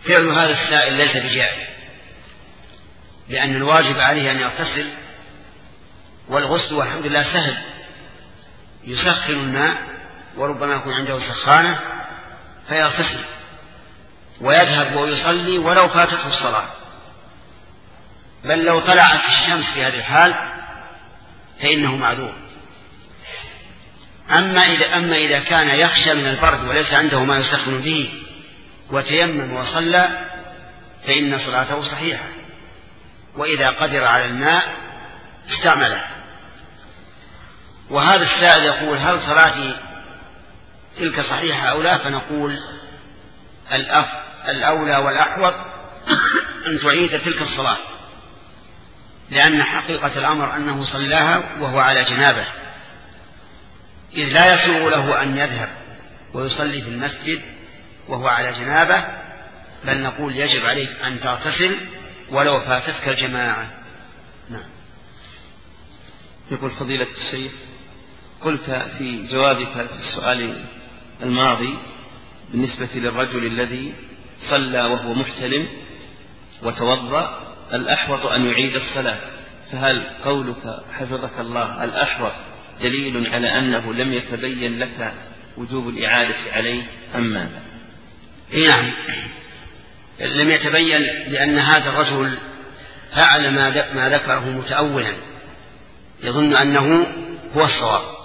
فعل هذا السائل ليس بجائز، لأن الواجب عليه أن يغتسل، والغسل والحمد لله سهل، يسخن الماء وربما يكون عنده سخانة فيغتسل ويذهب ويصلي ولو فاتته الصلاة، بل لو طلعت الشمس في هذه الحال فإنه معذور. أما إذا كان يخشى من البرد وليس عنده ما يسخن به وتيمم وصلى فإن صلاته صحيحة، وإذا قدر على الماء استعمله. وهذا السائل يقول: هل صلاتي تلك صحيحة أو لا؟ فنقول الأولى والأحوط أن تعيد تلك الصلاة، لأن حقيقة الأمر أنه صلاها وهو على جنابه، إذ لا يسوغ له أن يذهب ويصلي في المسجد وهو على جنابه، بل نقول يجب عليك أن تغتسل ولو فاتتك الجماعة. نعم. يقول فضيلة الشيخ: قلت في جوابك في السؤال الماضي بالنسبة للرجل الذي صلى وهو محتلم وتوضأ الأحوط أن يعيد الصلاة، فهل قولك حفظك الله الأحوط دليل على أنه لم يتبين لك وجوب الإعادة عليه أم ماذا؟ نعم، لم يتبين، لأن هذا الرجل فعل ما ذكره متأولا، يظن أنه هو الصواب،